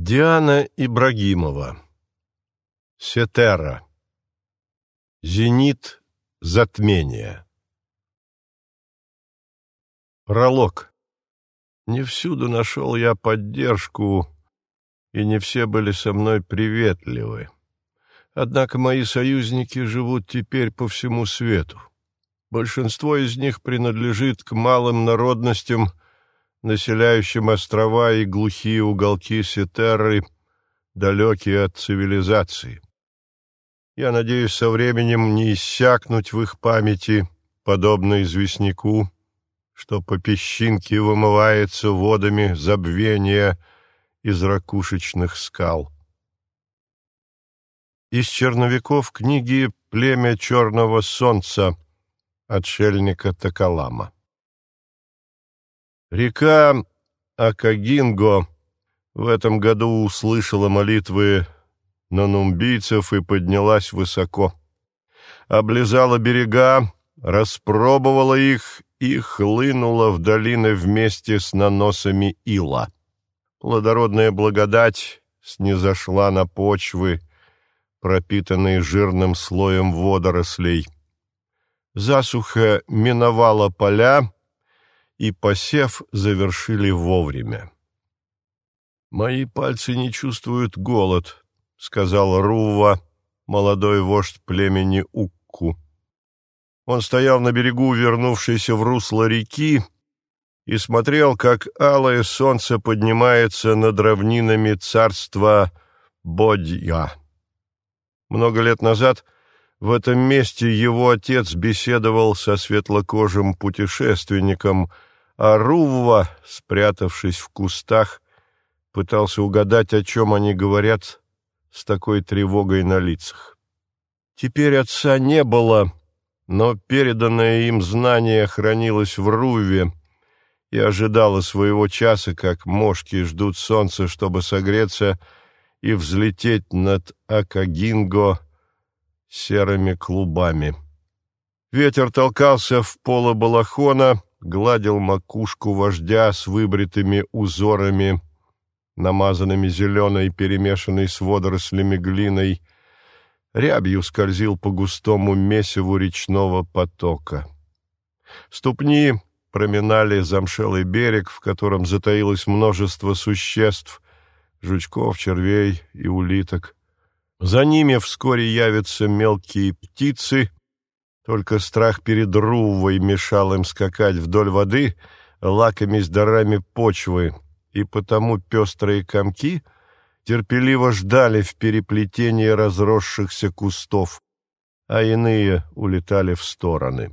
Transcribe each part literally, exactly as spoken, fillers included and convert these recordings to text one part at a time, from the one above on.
Диана Ибрагимова. Сетера. Зенит затмения. Пролог. Не всюду нашел я поддержку, и не все были со мной приветливы. Однако мои союзники живут теперь по всему свету. Большинство из них принадлежит к малым народностям, населяющим острова и глухие уголки Сетеры, далекие от цивилизации. Я надеюсь со временем не иссякнуть в их памяти, подобно известняку, что по песчинке вымывается водами забвения из ракушечных скал. Из черновиков книги «Племя черного солнца» отшельника Такалама. Река Акагинго в этом году услышала молитвы нанумбийцев и поднялась высоко. Облизала берега, распробовала их и хлынула в долины вместе с наносами ила. Плодородная благодать снизошла на почвы, пропитанные жирным слоем водорослей. Засуха миновала поля, и посев завершили вовремя. «Мои пальцы не чувствуют голод», — сказал Рувва, молодой вождь племени Укку. Он стоял на берегу, вернувшейся в русло реки, и смотрел, как алое солнце поднимается над равнинами царства Бодья. Много лет назад в этом месте его отец беседовал со светлокожим путешественником, а Рувва, спрятавшись в кустах, пытался угадать, о чем они говорят с такой тревогой на лицах. Теперь отца не было, но переданное им знание хранилось в Рувве и ожидало своего часа, как мошки ждут солнца, чтобы согреться и взлететь над Акагинго серыми клубами. Ветер толкался в поло балахона, гладил макушку вождя с выбритыми узорами, намазанными зеленой, перемешанной с водорослями глиной, рябью скользил по густому месиву речного потока. Ступни проминали замшелый берег, в котором затаилось множество существ, жучков, червей и улиток. За ними вскоре явятся мелкие птицы. Только страх перед Руввой мешал им скакать вдоль воды, лакомясь дарами почвы, и потому пестрые комки терпеливо ждали в переплетении разросшихся кустов, а иные улетали в стороны.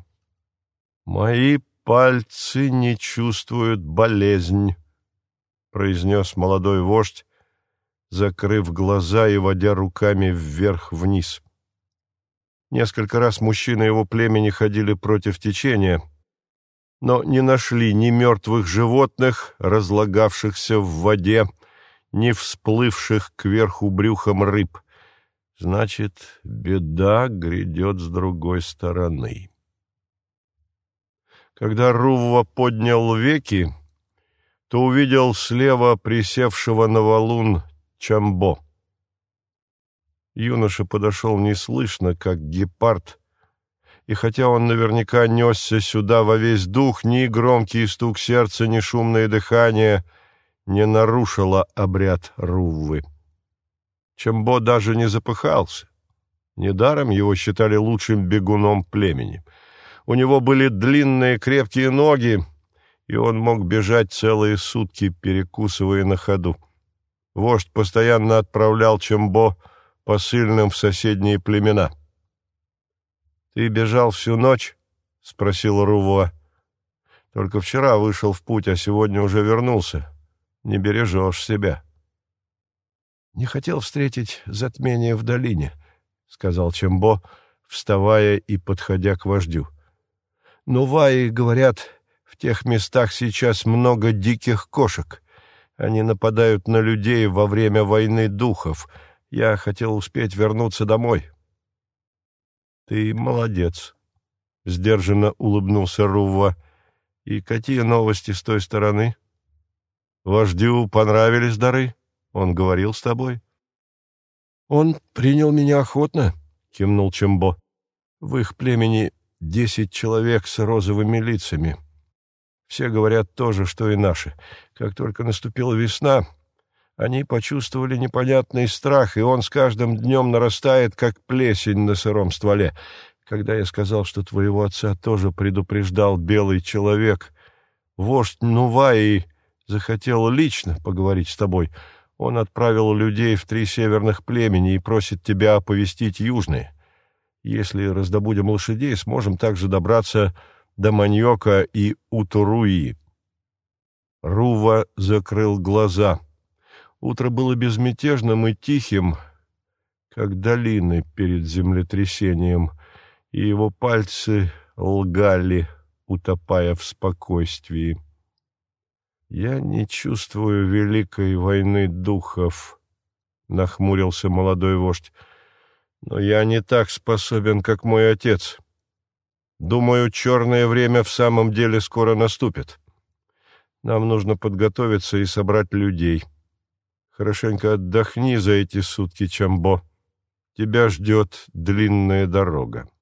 «Мои пальцы не чувствуют болезнь», — произнес молодой вождь, закрыв глаза и водя руками вверх-вниз. Несколько раз мужчины его племени ходили против течения, но не нашли ни мертвых животных, разлагавшихся в воде, ни всплывших кверху брюхом рыб. Значит, беда грядет с другой стороны. Когда Рувва поднял веки, то увидел слева присевшего на валун Чамбо. Юноша подошел неслышно, как гепард, и хотя он наверняка несся сюда во весь дух, ни громкий стук сердца, ни шумное дыхание не нарушило обряд Руввы. Чамбо даже не запыхался. Недаром его считали лучшим бегуном племени. У него были длинные крепкие ноги, и он мог бежать целые сутки, перекусывая на ходу. Вождь постоянно отправлял Чамбо посыльным в соседние племена. «Ты бежал всю ночь?» — спросил Рувва. «Только вчера вышел в путь, а сегодня уже вернулся. Не бережешь себя». «Не хотел встретить затмение в долине», — сказал Чамбо, вставая и подходя к вождю. «Но ваи, говорят, в тех местах сейчас много диких кошек. Они нападают на людей во время войны духов. Я хотел успеть вернуться домой». «Ты молодец», — сдержанно улыбнулся Рувва. «И какие новости с той стороны? Вождю понравились дары? Он говорил с тобой? Он принял меня охотно, кивнул Чимбо. В их племени десять человек с розовыми лицами. Все говорят то же, что и наши. Как только наступила весна, они почувствовали непонятный страх, и он с каждым днем нарастает, как плесень на сыром стволе. Когда я сказал, что твоего отца тоже предупреждал белый человек, вождь Нуваи захотел лично поговорить с тобой. Он отправил людей в три северных племени и просит тебя оповестить южные. Если раздобудем лошадей, сможем также добраться до Маньока и Утуруи. Рува закрыл глаза. Утро было безмятежным и тихим, как долины перед землетрясением, и его пальцы лгали, утопая в спокойствии. «Я не чувствую великой войны духов», — нахмурился молодой вождь, — «но я не так способен, как мой отец. Думаю, черное время в самом деле скоро наступит. Нам нужно подготовиться и собрать людей. Хорошенько отдохни за эти сутки, Чамбо. Тебя ждет длинная дорога».